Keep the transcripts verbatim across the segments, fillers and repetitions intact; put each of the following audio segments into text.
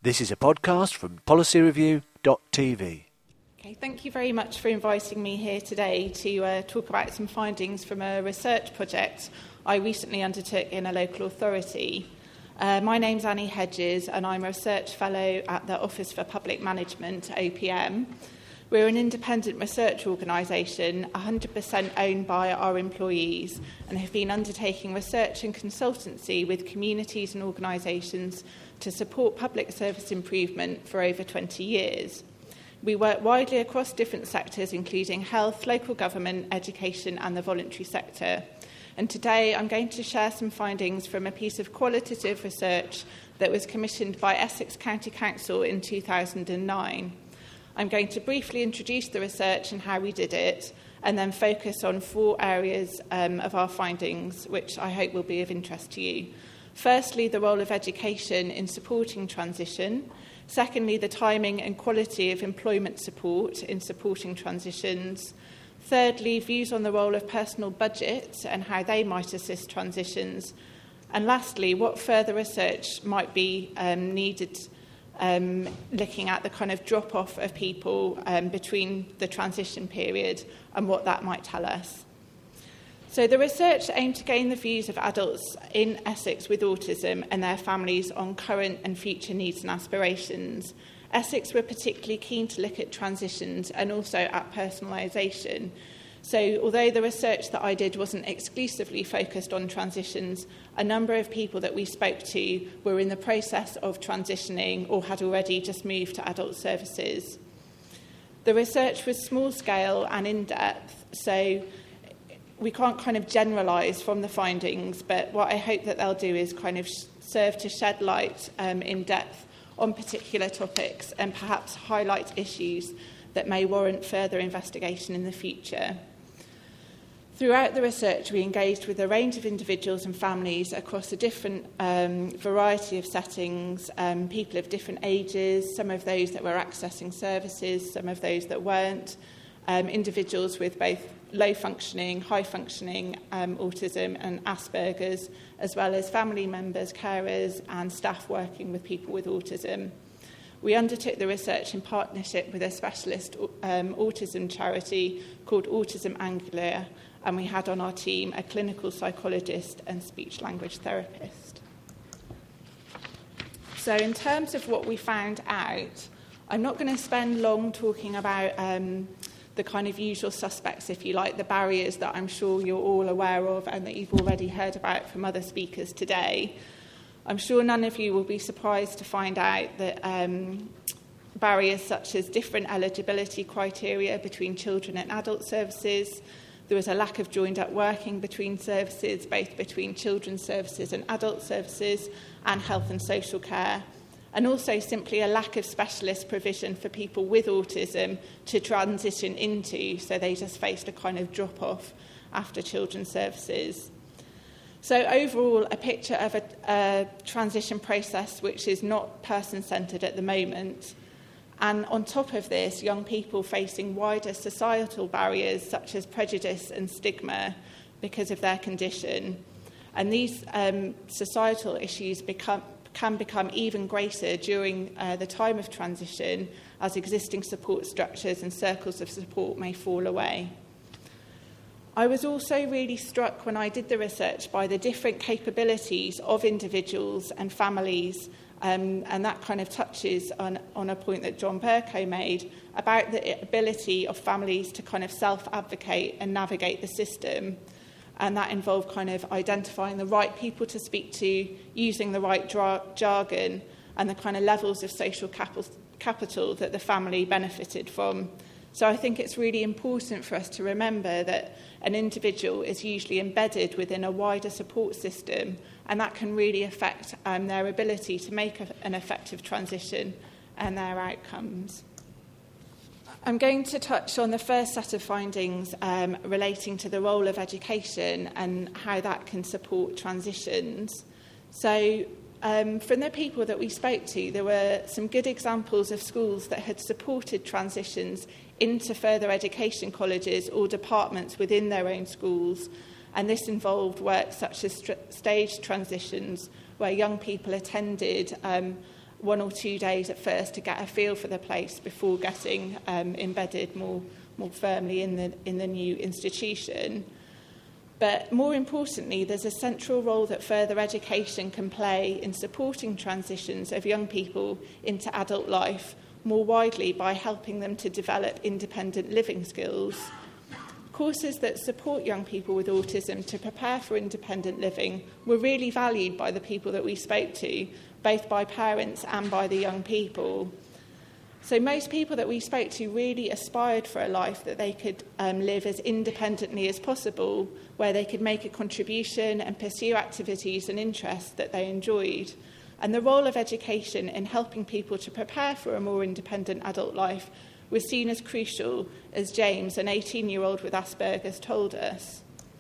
This is a podcast from policy review dot t v. Okay, thank you very much for inviting me here today to uh, talk about some findings from a research project I recently undertook in a local authority. Uh, my name's Annie Hedges and I'm a research fellow at the Office for Public Management, O P M. We're an independent research organisation, one hundred percent owned by our employees, and have been undertaking research and consultancy with communities and organisations to support public service improvement for over twenty years. We work widely across different sectors, including health, local government, education and the voluntary sector. And today I'm going to share some findings from a piece of qualitative research that was commissioned by Essex County Council in two thousand nine. I'm going to briefly introduce the research and how we did it, and then focus on four areas um, of our findings, which I hope will be of interest to you. Firstly, the role of education in supporting transition. Secondly, the timing and quality of employment support in supporting transitions. Thirdly, views on the role of personal budgets and how they might assist transitions. And lastly, what further research might be um, needed um, looking at the kind of drop-off of people um, between the transition period and what that might tell us. So the research aimed to gain the views of adults in Essex with autism and their families on current and future needs and aspirations. Essex were particularly keen to look at transitions and also at personalisation. So although the research that I did wasn't exclusively focused on transitions, a number of people that we spoke to were in the process of transitioning or had already just moved to adult services. The research was small scale and in-depth, so we can't kind of generalise from the findings, but what I hope that they'll do is kind of sh- serve to shed light um, in depth on particular topics and perhaps highlight issues that may warrant further investigation in the future. Throughout the research, we engaged with a range of individuals and families across a different um, variety of settings, um, people of different ages, some of those that were accessing services, some of those that weren't, um, individuals with both low-functioning, high-functioning um, autism and Asperger's, as well as family members, carers and staff working with people with autism. We undertook the research in partnership with a specialist um, autism charity called Autism Anglia, and we had on our team a clinical psychologist and speech-language therapist. So in terms of what we found out, I'm not going to spend long talking about um, the kind of usual suspects, if you like, the barriers that I'm sure you're all aware of and that you've already heard about from other speakers today. I'm sure none of you will be surprised to find out that um, barriers such as different eligibility criteria between children and adult services. There was a lack of joined-up working between services, both between children's services and adult services, and health and social care. And also simply a lack of specialist provision for people with autism to transition into, so they just faced a kind of drop-off after children's services. So overall, a picture of a, a transition process which is not person-centred at the moment. And on top of this, young people facing wider societal barriers such as prejudice and stigma because of their condition. And these um, societal issues become can become even greater during uh, the time of transition as existing support structures and circles of support may fall away. I was also really struck when I did the research by the different capabilities of individuals and families, um, and that kind of touches on, on a point that John Burko made about the ability of families to kind of self-advocate and navigate the system. And that involved kind of identifying the right people to speak to, using the right dra- jargon, and the kind of levels of social capital, capital that the family benefited from. So I think it's really important for us to remember that an individual is usually embedded within a wider support system, and that can really affect um, their ability to make a, an effective transition and their outcomes. I'm going to touch on the first set of findings um, relating to the role of education and how that can support transitions. So um, from the people that we spoke to, there were some good examples of schools that had supported transitions into further education colleges or departments within their own schools. And this involved work such as st- staged transitions, where young people attended um, one or two days at first to get a feel for the place before getting um, embedded more more firmly in the in the new institution. But more importantly, there's a central role that further education can play in supporting transitions of young people into adult life more widely by helping them to develop independent living skills. Courses that support young people with autism to prepare for independent living were really valued by the people that we spoke to, both by parents and by the young people. So most people that we spoke to really aspired for a life that they could um, live as independently as possible, where they could make a contribution and pursue activities and interests that they enjoyed. And the role of education in helping people to prepare for a more independent adult life was seen as crucial, as James, an eighteen-year-old with Asperger's, told us.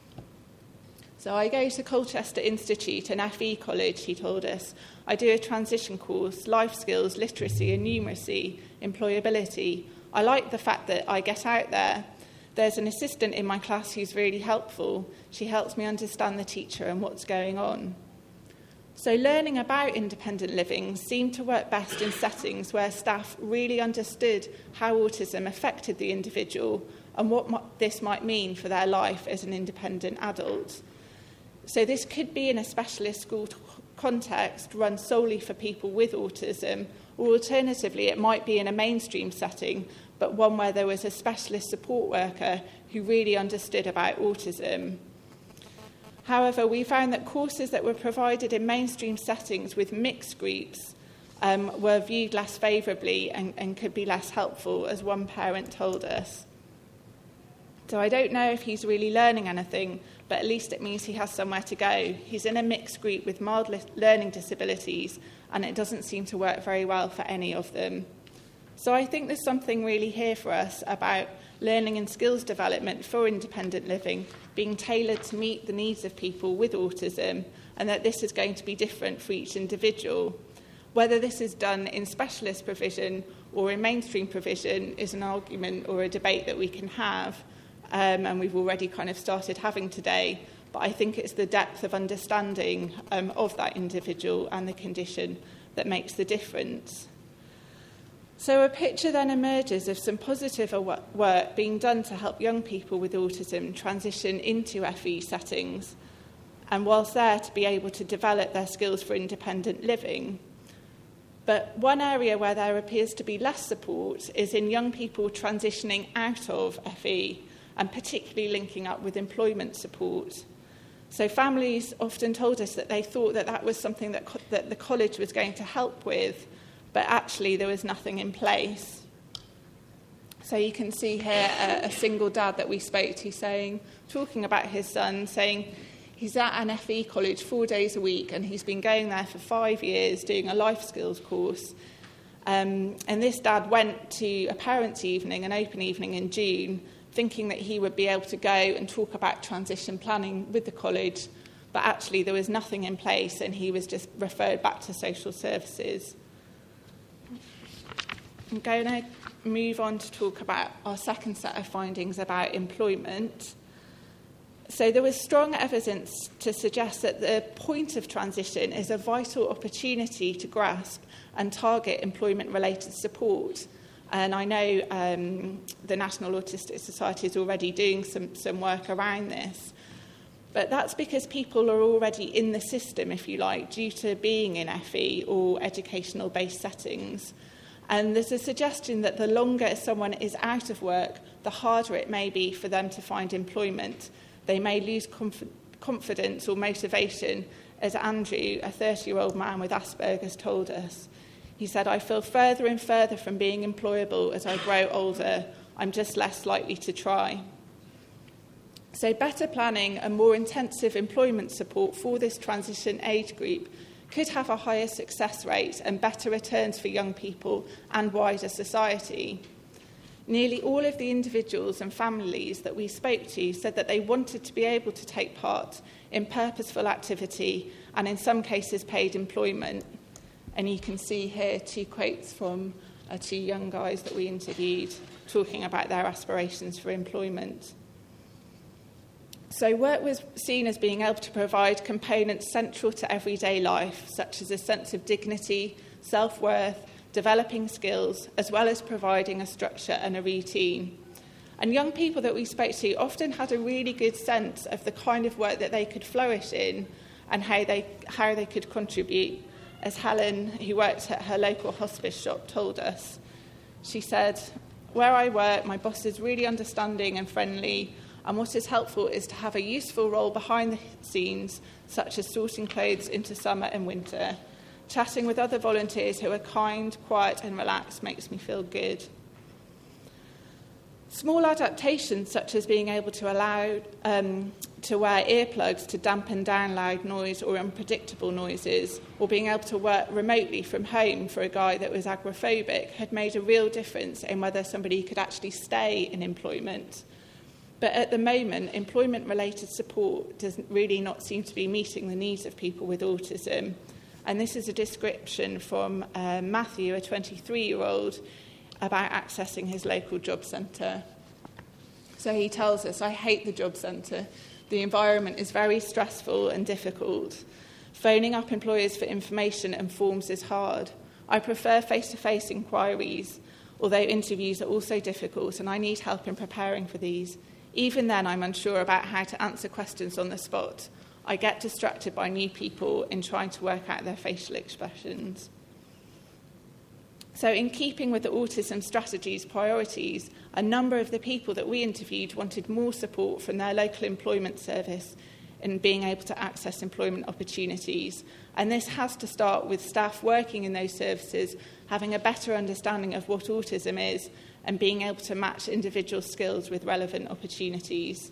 So I go to Colchester Institute, an F E college, he told us. I do a transition course, life skills, literacy and numeracy, employability. I like the fact that I get out there. There's an assistant in my class who's really helpful. She helps me understand the teacher and what's going on. So learning about independent living seemed to work best in settings where staff really understood how autism affected the individual and what this might mean for their life as an independent adult. So this could be in a specialist school t- context run solely for people with autism, or alternatively it might be in a mainstream setting, but one where there was a specialist support worker who really understood about autism. However, we found that courses that were provided in mainstream settings with mixed groups um, were viewed less favourably and, and could be less helpful, as one parent told us. So I don't know if he's really learning anything, but at least it means he has somewhere to go. He's in a mixed group with mild learning disabilities, and it doesn't seem to work very well for any of them. So I think there's something really here for us about learning and skills development for independent living being tailored to meet the needs of people with autism, and that this is going to be different for each individual. Whether this is done in specialist provision or in mainstream provision is an argument or a debate that we can have, um, and we've already kind of started having today, but I think it's the depth of understanding um, of that individual and the condition that makes the difference. So a picture then emerges of some positive work being done to help young people with autism transition into F E settings, and whilst there to be able to develop their skills for independent living. But one area where there appears to be less support is in young people transitioning out of F E, and particularly linking up with employment support. So families often told us that they thought that that was something that, co- that the college was going to help with, but actually there was nothing in place. So you can see here a, a single dad that we spoke to saying, talking about his son, saying he's at an F E college four days a week and he's been going there for five years doing a life skills course. Um, and this dad went to a parents' evening, an open evening in June, thinking that he would be able to go and talk about transition planning with the college, but actually there was nothing in place and he was just referred back to social services. I'm going to move on to talk about our second set of findings about employment. So there was strong evidence to suggest that the point of transition is a vital opportunity to grasp and target employment-related support. And I know um, the National Autistic Society is already doing some, some work around this. But that's because people are already in the system, if you like, due to being in F E or educational-based settings. And there's a suggestion that the longer someone is out of work, the harder it may be for them to find employment. They may lose conf- confidence or motivation, as Andrew, a thirty-year-old man with Asperger's, told us. He said, "I feel further and further from being employable as I grow older. I'm just less likely to try." So better planning and more intensive employment support for this transition age group could have a higher success rate and better returns for young people and wider society. Nearly all of the individuals and families that we spoke to said that they wanted to be able to take part in purposeful activity and in some cases paid employment. And you can see here two quotes from uh, two young guys that we interviewed talking about their aspirations for employment. So work was seen as being able to provide components central to everyday life, such as a sense of dignity, self-worth, developing skills, as well as providing a structure and a routine. And young people that we spoke to often had a really good sense of the kind of work that they could flourish in and how they, how they could contribute, as Helen, who worked at her local hospice shop, told us. She said, "Where I work, my boss is really understanding and friendly, and what is helpful is to have a useful role behind the scenes, such as sorting clothes into summer and winter. Chatting with other volunteers who are kind, quiet and relaxed makes me feel good." Small adaptations, such as being able to allow um, to wear earplugs to dampen down loud noise or unpredictable noises, or being able to work remotely from home for a guy that was agoraphobic, had made a real difference in whether somebody could actually stay in employment. But at the moment, employment-related support does really not seem to be meeting the needs of people with autism. And this is a description from uh, Matthew, a twenty-three-year-old, about accessing his local job centre. So he tells us, "I hate the job centre. The environment is very stressful and difficult. Phoning up employers for information and forms is hard. I prefer face-to-face inquiries, although interviews are also difficult and I need help in preparing for these. Even then, I'm unsure about how to answer questions on the spot. I get distracted by new people in trying to work out their facial expressions." So in keeping with the autism strategy's priorities, a number of the people that we interviewed wanted more support from their local employment service in being able to access employment opportunities. And this has to start with staff working in those services having a better understanding of what autism is and being able to match individual skills with relevant opportunities.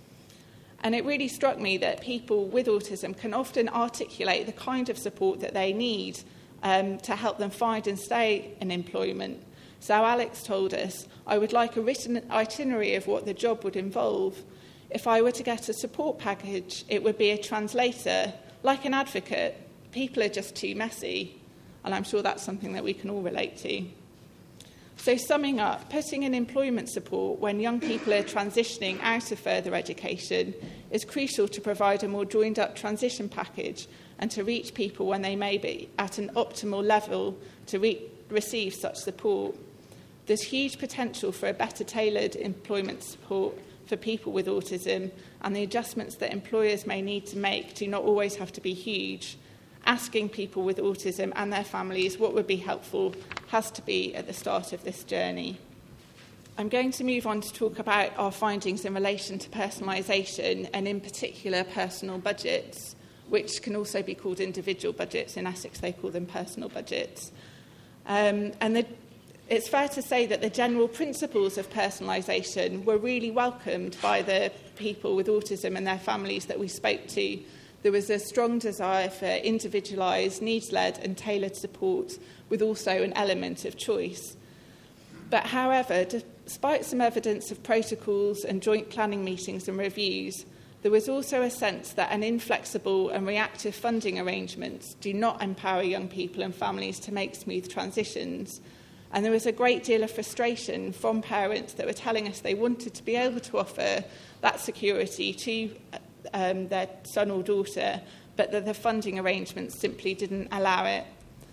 And it really struck me that people with autism can often articulate the kind of support that they need um, to help them find and stay in employment. So Alex told us, "I would like a written itinerary of what the job would involve. If I were to get a support package, it would be a translator, like an advocate. People are just too messy." And I'm sure that's something that we can all relate to. So summing up, putting in employment support when young people are transitioning out of further education is crucial to provide a more joined-up transition package and to reach people when they may be at an optimal level to re- receive such support. There's huge potential for a better tailored employment support for people with autism, and the adjustments that employers may need to make do not always have to be huge. Asking people with autism and their families what would be helpful has to be at the start of this journey. I'm going to move on to talk about our findings in relation to personalisation, and in particular personal budgets, which can also be called individual budgets. In Essex they call them personal budgets. Um, and the, it's fair to say that the general principles of personalisation were really welcomed by the people with autism and their families that we spoke to. There was a strong desire for individualised, needs-led and tailored support, with also an element of choice. But however, despite some evidence of protocols and joint planning meetings and reviews, there was also a sense that an inflexible and reactive funding arrangements do not empower young people and families to make smooth transitions. And there was a great deal of frustration from parents that were telling us they wanted to be able to offer that security to um, their son or daughter, but that the funding arrangements simply didn't allow it.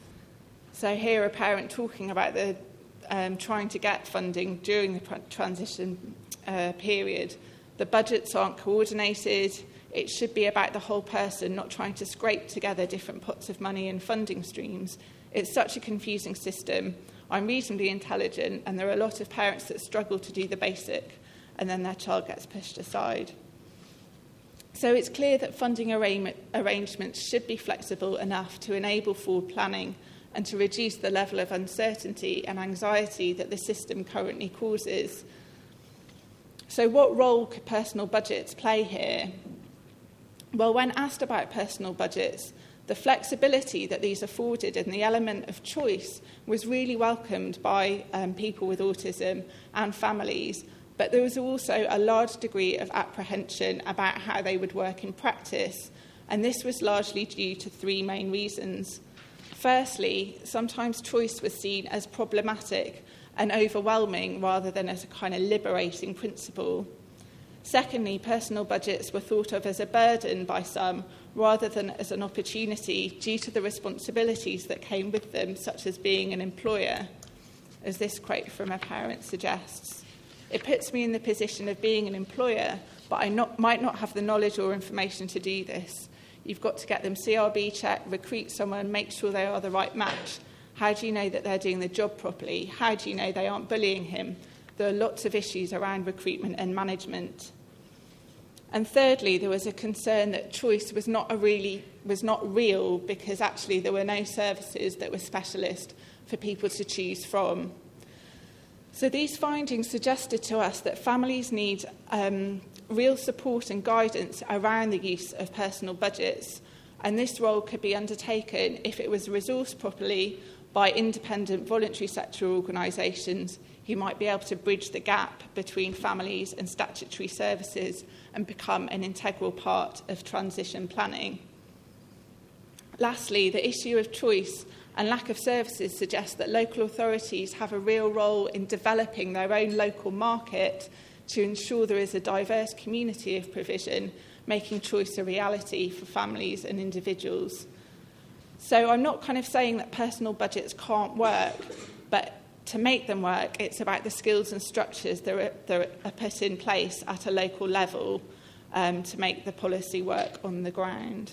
So here a parent talking about the um, trying to get funding during the transition uh, period. The budgets aren't coordinated. It should be about the whole person, not trying to scrape together different pots of money and funding streams. It's such a confusing system. I'm reasonably intelligent, and there are a lot of parents that struggle to do the basic, and then their child gets pushed aside. So it's clear that funding arra- arrangements should be flexible enough to enable forward planning and to reduce the level of uncertainty and anxiety that the system currently causes. So what role could personal budgets play here? Well, when asked about personal budgets, the flexibility that these afforded and the element of choice was really welcomed by um, people with autism and families, but there was also a large degree of apprehension about how they would work in practice, and this was largely due to three main reasons. Firstly, sometimes choice was seen as problematic and overwhelming rather than as a kind of liberating principle. Secondly, personal budgets were thought of as a burden by some rather than as an opportunity due to the responsibilities that came with them, such as being an employer, as this quote from a parent suggests. It puts me in the position of being an employer, but I not, might not have the knowledge or information to do this. You've got to get them C R B checked, recruit someone, make sure they are the right match. How do you know that they're doing the job properly? How do you know they aren't bullying him? There are lots of issues around recruitment and management. And thirdly, there was a concern that choice was not a really was not real because actually there were no services that were specialist for people to choose from. So these findings suggested to us that families need um, real support and guidance around the use of personal budgets, and this role could be undertaken if it was resourced properly by independent voluntary sector organisations who might be able to bridge the gap between families and statutory services and become an integral part of transition planning. Lastly, the issue of choice and lack of services suggests that local authorities have a real role in developing their own local market to ensure there is a diverse community of provision, making choice a reality for families and individuals. So I'm not kind of saying that personal budgets can't work, but to make them work, it's about the skills and structures that are, that are put in place at a local level um, to make the policy work on the ground.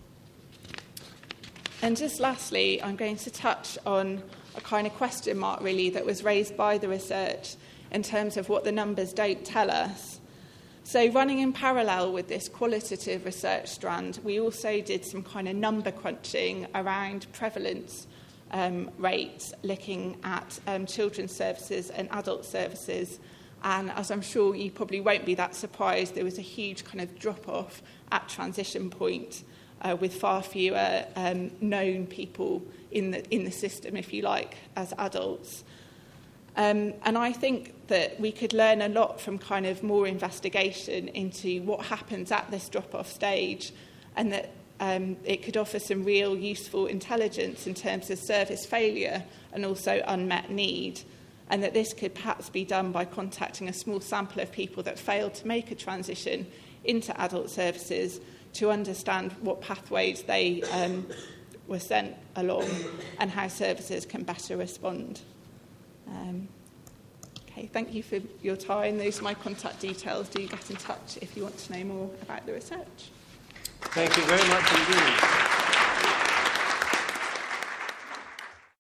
And just lastly, I'm going to touch on a kind of question mark, really, that was raised by the research in terms of what the numbers don't tell us. So running in parallel with this qualitative research strand, we also did some kind of number crunching around prevalence um, rates, looking at um, children's services and adult services. And as I'm sure you probably won't be that surprised, there was a huge kind of drop-off at transition point, Uh, with far fewer um, known people in the in the system, if you like, as adults. Um, and I think that we could learn a lot from kind of more investigation into what happens at this drop-off stage, and that um, it could offer some real useful intelligence in terms of service failure and also unmet need, and that this could perhaps be done by contacting a small sample of people that failed to make a transition into adult services to understand what pathways they um, were sent along and how services can better respond. Um, okay, thank you for your time. Those are my contact details. Do get in touch if you want to know more about the research. Thank you very much indeed.